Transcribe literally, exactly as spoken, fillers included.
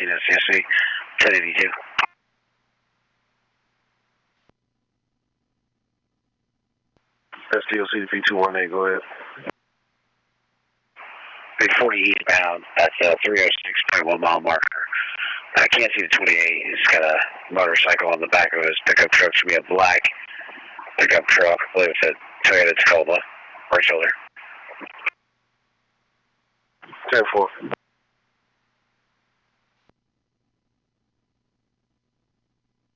nineteen S C S V, ten eighty-two. S T O C P two one eight, go ahead. three forty eastbound, that's a three oh six point one mile marker. I can't see the twenty-eight, he's got a motorcycle on the back of his pickup truck, should be a black pickup truck, I believe it's a Toyota Tacoma, right shoulder. ten four.